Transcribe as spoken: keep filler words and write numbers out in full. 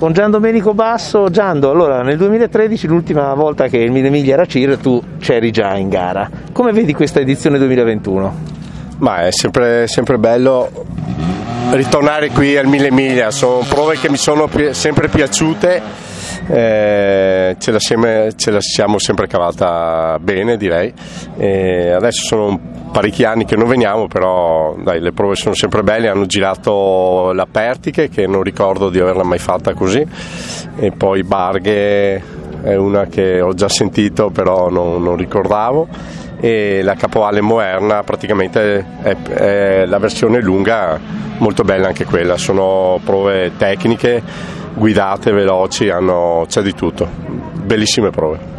con Gian Domenico Basso. Giando, allora nel duemilatredici, l'ultima volta che il Mille Miglia era C I R, tu c'eri già in gara. Come vedi questa edizione duemilaventuno? Ma è sempre, sempre bello ritornare qui al Mille Miglia, sono prove che mi sono pi- sempre piaciute. Eh, ce, la siamo, ce la siamo sempre cavata bene, direi. Eh, adesso sono parecchi anni che non veniamo, però dai, le prove sono sempre belle. Hanno girato la Pertiche, che non ricordo di averla mai fatta così, e poi Barghe è una che ho già sentito però non, non ricordavo, e la Capovalle Moerna praticamente è, è la versione lunga, molto bella anche quella. Sono prove tecniche, guidate, veloci, hanno, c'è di tutto, bellissime prove.